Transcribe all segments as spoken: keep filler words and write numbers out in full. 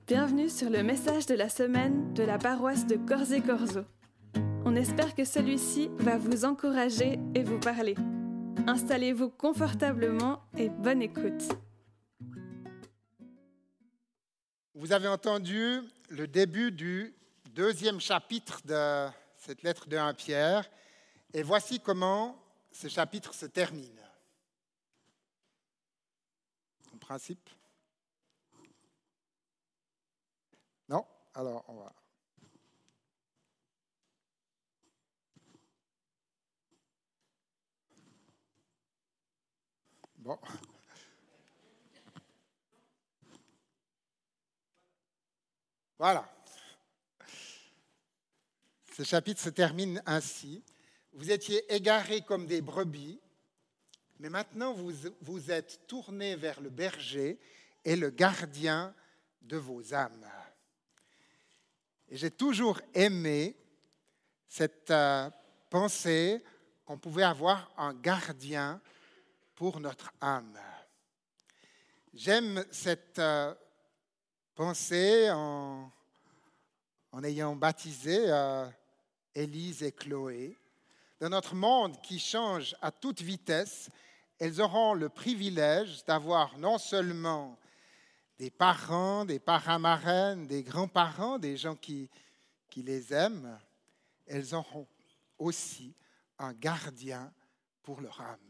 Bienvenue sur le message de la semaine de la paroisse de Corzé-Corzo. On espère que celui-ci va vous encourager et vous parler. Installez-vous confortablement et bonne écoute. Vous avez entendu le début du deuxième chapitre de cette lettre de premier Pierre, et voici comment ce chapitre se termine. En principe. Non? Alors, on va... Bon. Voilà. Ce chapitre se termine ainsi. Vous étiez égarés comme des brebis, mais maintenant vous vous êtes tournés vers le berger et le gardien de vos âmes. Et j'ai toujours aimé cette euh, pensée qu'on pouvait avoir un gardien pour notre âme. J'aime cette euh, pensée en, en ayant baptisé euh, Élise et Chloé. Dans notre monde qui change à toute vitesse, elles auront le privilège d'avoir non seulement des parents, des parents-marraines, des grands-parents, des gens qui, qui les aiment, elles auront aussi un gardien pour leur âme.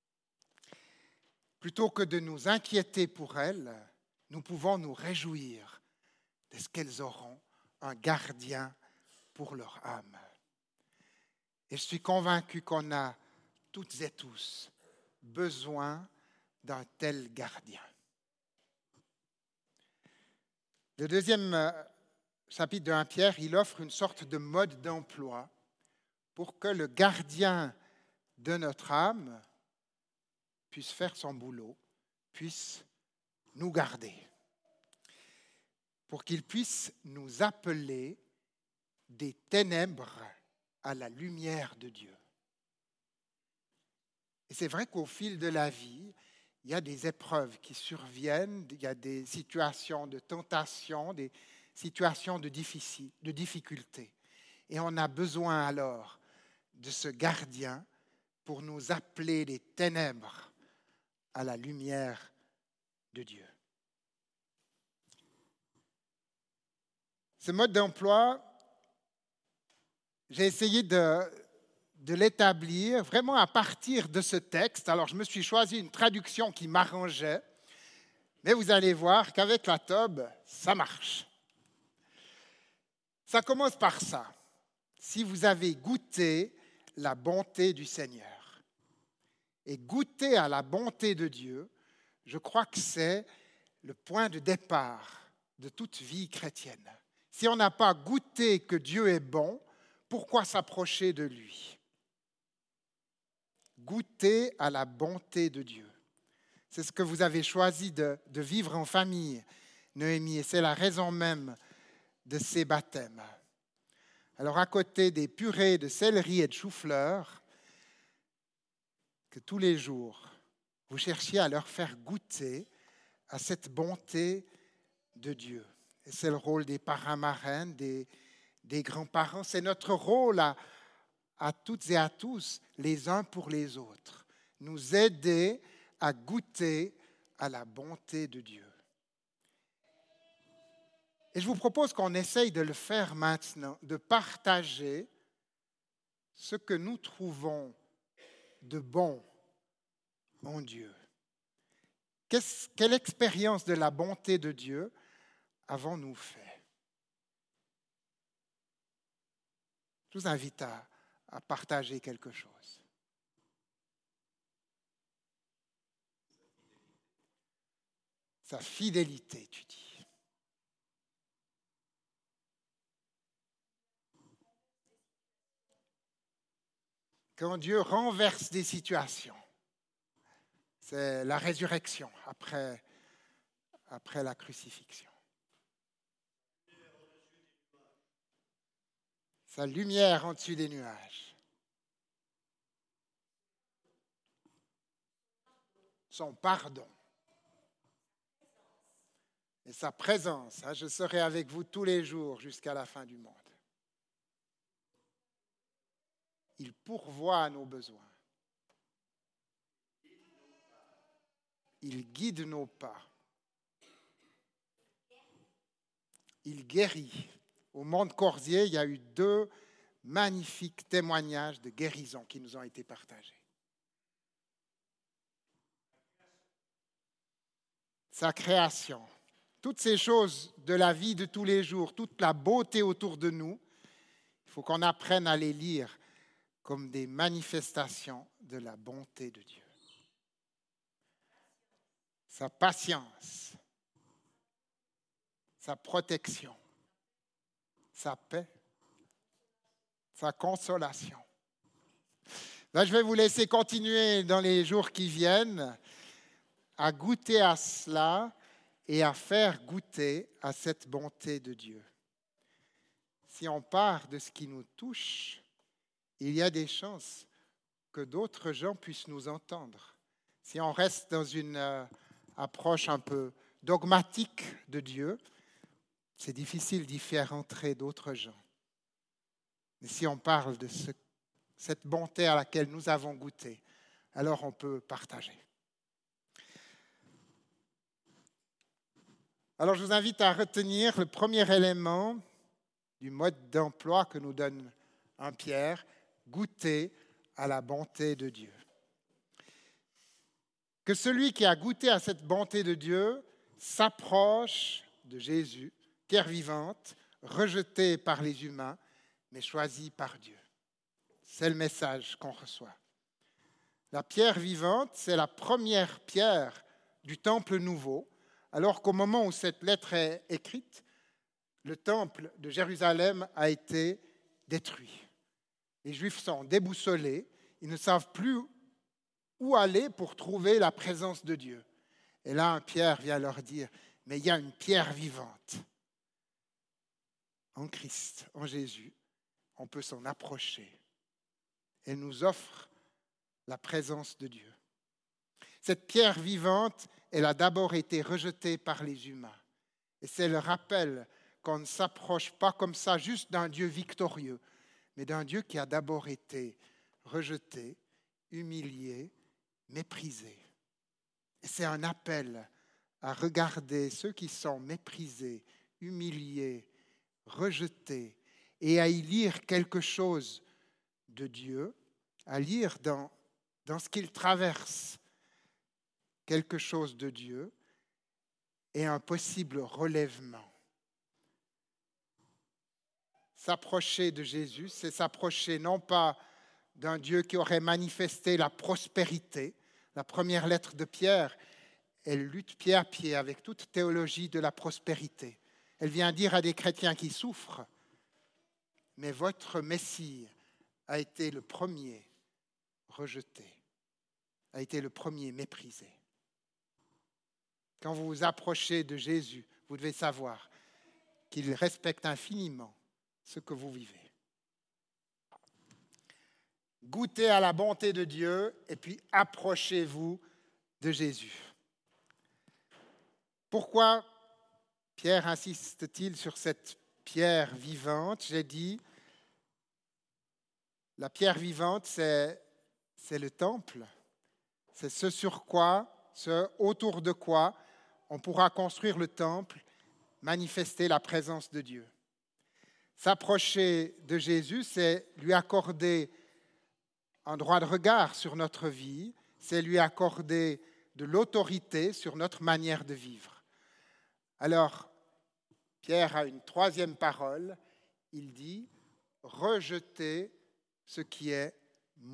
Plutôt que de nous inquiéter pour elles, nous pouvons nous réjouir de ce qu'elles auront un gardien pour leur âme. Et je suis convaincu qu'on a toutes et tous besoin d'un tel gardien. Le deuxième chapitre de premier Pierre, il offre une sorte de mode d'emploi pour que le gardien de notre âme puisse faire son boulot, puisse nous garder, pour qu'il puisse nous appeler des ténèbres à la lumière de Dieu. Et c'est vrai qu'au fil de la vie, il y a des épreuves qui surviennent, il y a des situations de tentation, des situations de, difficile, de difficulté. Et on a besoin alors de ce gardien pour nous appeler des ténèbres à la lumière de Dieu. Ce mode d'emploi, j'ai essayé de, de l'établir vraiment à partir de ce texte. Alors, je me suis choisi une traduction qui m'arrangeait, mais vous allez voir qu'avec la Tobe, ça marche. Ça commence par ça. Si vous avez goûté la bonté du Seigneur et goûté à la bonté de Dieu, je crois que c'est le point de départ de toute vie chrétienne. Si on n'a pas goûté que Dieu est bon, pourquoi s'approcher de lui? Goûter à la bonté de Dieu. C'est ce que vous avez choisi de, de vivre en famille, Noémie, et c'est la raison même de ces baptêmes. Alors, à côté des purées de céleri et de chou-fleur, que tous les jours, vous cherchiez à leur faire goûter à cette bonté de Dieu. Et c'est le rôle des parents-marraines, des des grands-parents. C'est notre rôle à, à toutes et à tous, les uns pour les autres, nous aider à goûter à la bonté de Dieu. Et je vous propose qu'on essaye de le faire maintenant, de partager ce que nous trouvons de bon en Dieu. Qu'est-ce, quelle expérience de la bonté de Dieu avons-nous fait? Je vous invite à, à partager quelque chose. Sa fidélité, tu dis. Quand Dieu renverse des situations, c'est la résurrection après, après la crucifixion. Sa lumière au-dessus des nuages. Son pardon. et sa présence. Hein, je serai avec vous tous les jours jusqu'à la fin du monde. Il pourvoit à nos besoins. Il guide nos pas. Il guérit. Au Monde Corzier, il y a eu deux magnifiques témoignages de guérison qui nous ont été partagés. Sa création, toutes ces choses de la vie de tous les jours, toute la beauté autour de nous, il faut qu'on apprenne à les lire comme des manifestations de la bonté de Dieu. Sa patience, sa protection, sa paix, sa consolation. Là, je vais vous laisser continuer dans les jours qui viennent à goûter à cela et à faire goûter à cette bonté de Dieu. Si on part de ce qui nous touche, il y a des chances que d'autres gens puissent nous entendre. Si on reste dans une euh, approche un peu dogmatique de Dieu, c'est difficile d'y faire entrer d'autres gens. Mais si on parle de ce, cette bonté à laquelle nous avons goûté, alors on peut partager. Alors je vous invite à retenir le premier élément du mode d'emploi que nous donne un Pierre, goûter à la bonté de Dieu. Que celui qui a goûté à cette bonté de Dieu s'approche de Jésus, pierre vivante, rejetée par les humains, mais choisie par Dieu. C'est le message qu'on reçoit. La pierre vivante, c'est la première pierre du temple nouveau, alors qu'au moment où cette lettre est écrite, le temple de Jérusalem a été détruit. Les Juifs sont déboussolés, ils ne savent plus où aller pour trouver la présence de Dieu. Et là, Pierre vient leur dire, mais il y a une pierre vivante. En Christ, en Jésus, on peut s'en approcher. Elle nous offre la présence de Dieu. Cette pierre vivante, elle a d'abord été rejetée par les humains. Et c'est le rappel qu'on ne s'approche pas comme ça juste d'un Dieu victorieux, mais d'un Dieu qui a d'abord été rejeté, humilié, méprisé. Et c'est un appel à regarder ceux qui sont méprisés, humiliés, rejetés, et à y lire quelque chose de Dieu, à lire dans, dans ce qu'ils traversent quelque chose de Dieu et un possible relèvement. S'approcher de Jésus, c'est s'approcher non pas d'un Dieu qui aurait manifesté la prospérité. La première lettre de Pierre, elle lutte pied à pied avec toute théologie de la prospérité. Elle vient dire à des chrétiens qui souffrent, mais votre Messie a été le premier rejeté, a été le premier méprisé. Quand vous vous approchez de Jésus, vous devez savoir qu'il respecte infiniment ce que vous vivez. Goûtez à la bonté de Dieu et puis approchez-vous de Jésus. Pourquoi Pierre insiste-t-il sur cette pierre vivante? J'ai dit, la pierre vivante, c'est, c'est le temple. C'est ce sur quoi, ce autour de quoi on pourra construire le temple, manifester la présence de Dieu. S'approcher de Jésus, c'est lui accorder un droit de regard sur notre vie, c'est lui accorder de l'autorité sur notre manière de vivre. Alors, Pierre a une troisième parole, il dit « rejetez ce qui est mauvais ».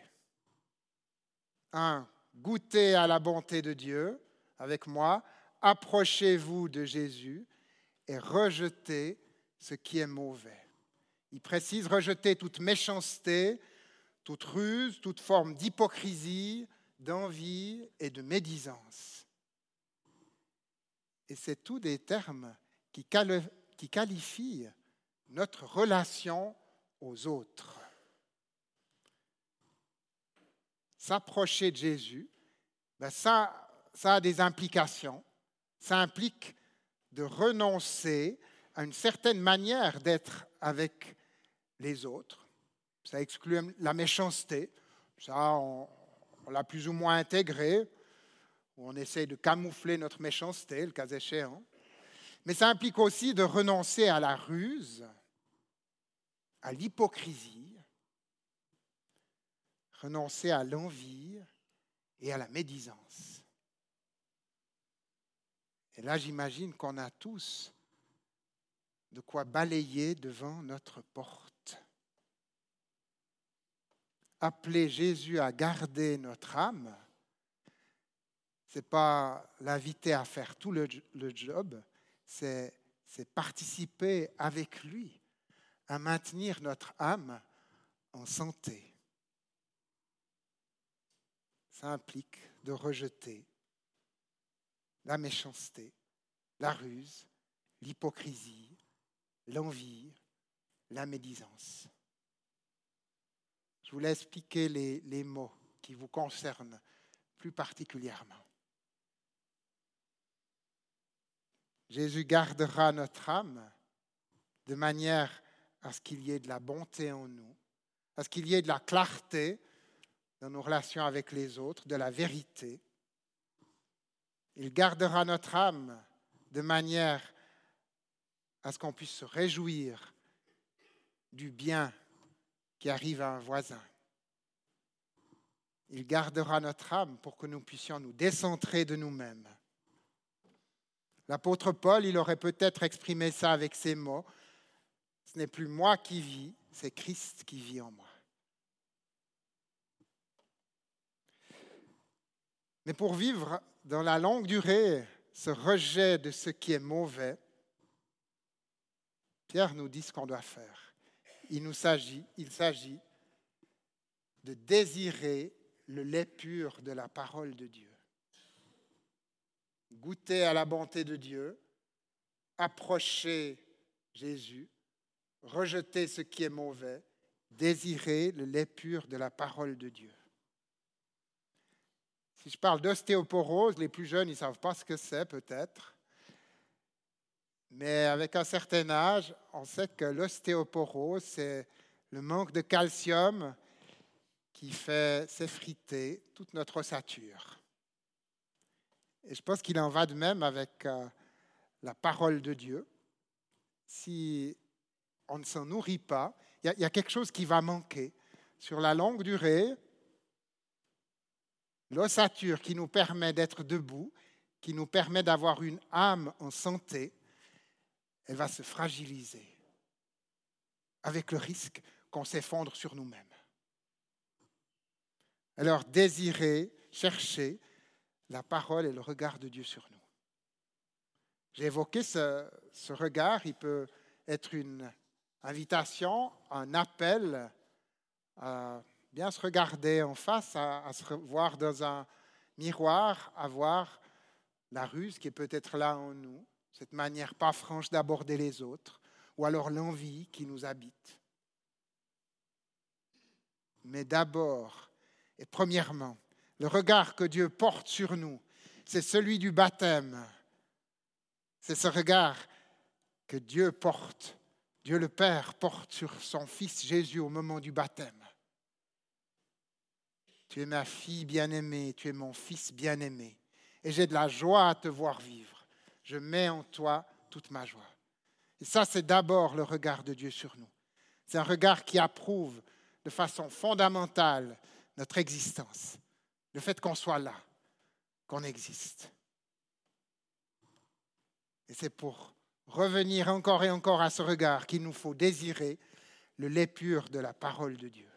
Un, goûtez à la bonté de Dieu avec moi, approchez-vous de Jésus et rejetez ce qui est mauvais. Il précise rejeter toute méchanceté, toute ruse, toute forme d'hypocrisie, d'envie et de médisance. Et c'est tous des termes qui, quali- qui qualifient notre relation aux autres. S'approcher de Jésus, ben ça, ça a des implications. Ça implique de renoncer à une certaine manière d'être avec les autres. Ça exclut la méchanceté. Ça, on, on l'a plus ou moins intégré. On essaie de camoufler notre méchanceté, le cas échéant. Mais ça implique aussi de renoncer à la ruse, à l'hypocrisie, renoncer à l'envie et à la médisance. Et là, j'imagine qu'on a tous de quoi balayer devant notre porte. Appeler Jésus à garder notre âme, ce n'est pas l'inviter à faire tout le, le job, c'est, c'est participer avec lui à maintenir notre âme en santé. Ça implique de rejeter la méchanceté, la ruse, l'hypocrisie, l'envie, la médisance. Je voulais expliquer les, les mots qui vous concernent plus particulièrement. Jésus gardera notre âme de manière à ce qu'il y ait de la bonté en nous, à ce qu'il y ait de la clarté dans nos relations avec les autres, de la vérité. Il gardera notre âme de manière à ce qu'on puisse se réjouir du bien qui arrive à un voisin. Il gardera notre âme pour que nous puissions nous décentrer de nous-mêmes. L'apôtre Paul, il aurait peut-être exprimé ça avec ces mots. Ce n'est plus moi qui vis, c'est Christ qui vit en moi. Mais pour vivre dans la longue durée ce rejet de ce qui est mauvais, Pierre nous dit ce qu'on doit faire. Il nous s'agit, il s'agit de désirer le lait pur de la parole de Dieu. Goûter à la bonté de Dieu, approcher Jésus, rejeter ce qui est mauvais, désirer le lait pur de la parole de Dieu. Si je parle d'ostéoporose, les plus jeunes, ils ne savent pas ce que c'est peut-être. Mais avec un certain âge, on sait que l'ostéoporose, c'est le manque de calcium qui fait s'effriter toute notre ossature. Et je pense qu'il en va de même avec euh, la parole de Dieu. Si on ne s'en nourrit pas, il y, y a quelque chose qui va manquer. Sur la longue durée, l'ossature qui nous permet d'être debout, qui nous permet d'avoir une âme en santé, elle va se fragiliser avec le risque qu'on s'effondre sur nous-mêmes. Alors, désirer, chercher la parole et le regard de Dieu sur nous. J'ai évoqué ce, ce regard, il peut être une invitation, un appel à bien se regarder en face, à, à se voir dans un miroir, à voir la ruse qui est peut-être là en nous, cette manière pas franche d'aborder les autres, ou alors l'envie qui nous habite. Mais d'abord et premièrement, le regard que Dieu porte sur nous, c'est celui du baptême. C'est ce regard que Dieu porte, Dieu le Père porte sur son Fils Jésus au moment du baptême. Tu es ma fille bien-aimée, tu es mon fils bien-aimé, et j'ai de la joie à te voir vivre. Je mets en toi toute ma joie. Et ça, c'est d'abord le regard de Dieu sur nous. C'est un regard qui approuve de façon fondamentale notre existence. Le fait qu'on soit là, qu'on existe. Et c'est pour revenir encore et encore à ce regard qu'il nous faut désirer le lait pur de la parole de Dieu.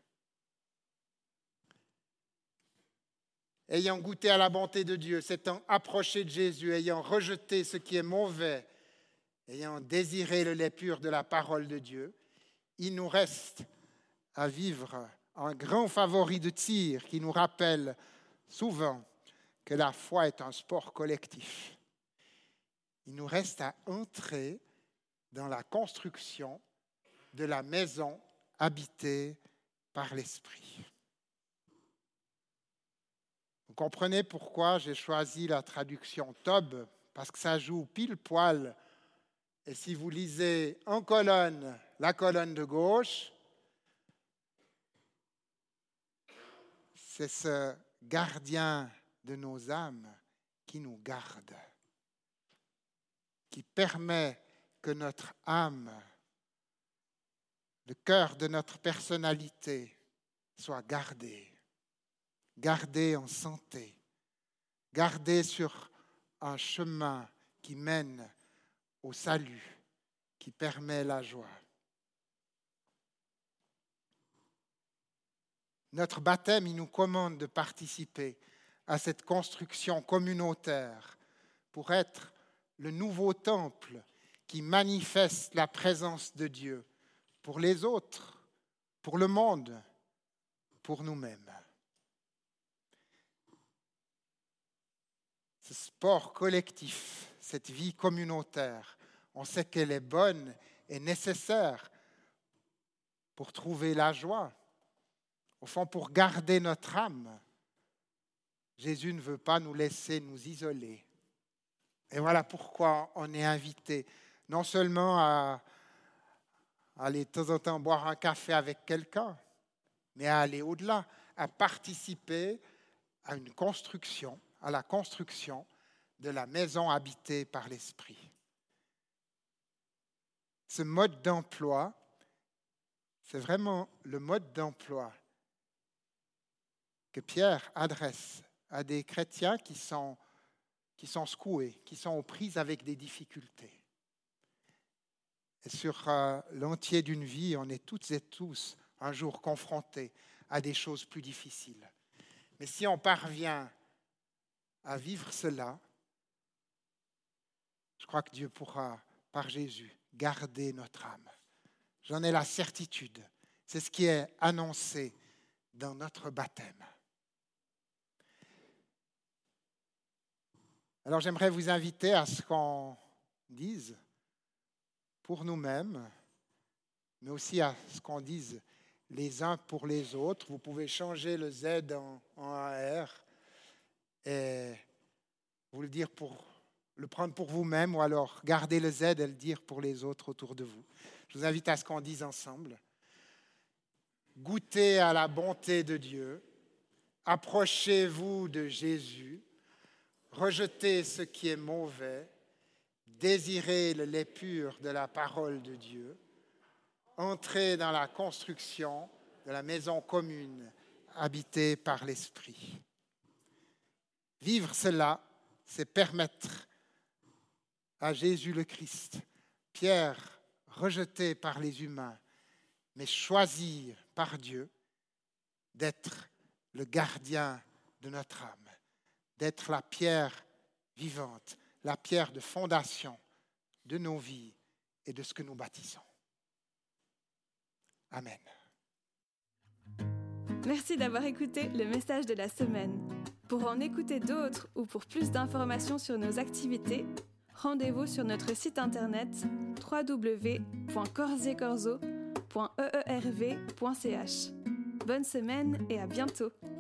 Ayant goûté à la bonté de Dieu, s'étant approché de Jésus, ayant rejeté ce qui est mauvais, ayant désiré le lait pur de la parole de Dieu, il nous reste à vivre un grand favori de tir qui nous rappelle souvent que la foi est un sport collectif. Il nous reste à entrer dans la construction de la maison habitée par l'Esprit. Vous comprenez pourquoi j'ai choisi la traduction Tob, parce que ça joue pile poil Et si vous lisez en colonne la colonne de gauche, c'est ce gardien de nos âmes qui nous garde, qui permet que notre âme, le cœur de notre personnalité soit gardé, gardé en santé, gardé sur un chemin qui mène au salut, qui permet la joie. Notre baptême, il nous commande de participer à cette construction communautaire pour être le nouveau temple qui manifeste la présence de Dieu pour les autres, pour le monde, pour nous-mêmes. Ce sport collectif, cette vie communautaire, on sait qu'elle est bonne et nécessaire pour trouver la joie, au fond pour garder notre âme. Jésus ne veut pas nous laisser nous isoler. Et voilà pourquoi on est invité non seulement à aller de temps en temps boire un café avec quelqu'un, mais à aller au-delà, à participer à une construction, à la construction de la maison habitée par l'Esprit. Ce mode d'emploi, c'est vraiment le mode d'emploi que Pierre adresse à des chrétiens qui sont, qui sont secoués, qui sont aux prises avec des difficultés. Et sur euh, l'entier d'une vie, on est toutes et tous un jour confrontés à des choses plus difficiles. Mais si on parvient à vivre cela, je crois que Dieu pourra, par Jésus, garder notre âme. J'en ai la certitude. C'est ce qui est annoncé dans notre baptême. Alors j'aimerais vous inviter à ce qu'on dise pour nous-mêmes, mais aussi à ce qu'on dise les uns pour les autres. Vous pouvez changer le Z en, en un R et vous le dire pour le prendre pour vous-même, ou alors garder le Z et le dire pour les autres autour de vous. Je vous invite à ce qu'on dise ensemble. Goûtez à la bonté de Dieu, approchez-vous de Jésus, rejetez ce qui est mauvais, désirez le lait pur de la parole de Dieu, entrez dans la construction de la maison commune habitée par l'Esprit. Vivre cela, c'est permettre à Jésus le Christ, Pierre rejeté par les humains, mais choisi par Dieu, d'être le gardien de notre âme, d'être la pierre vivante, la pierre de fondation de nos vies et de ce que nous bâtissons. Amen. Merci d'avoir écouté le message de la semaine. Pour en écouter d'autres ou pour plus d'informations sur nos activités, rendez-vous sur notre site internet w w w point corzier corzo point e e r v point c h. Bonne semaine et à bientôt!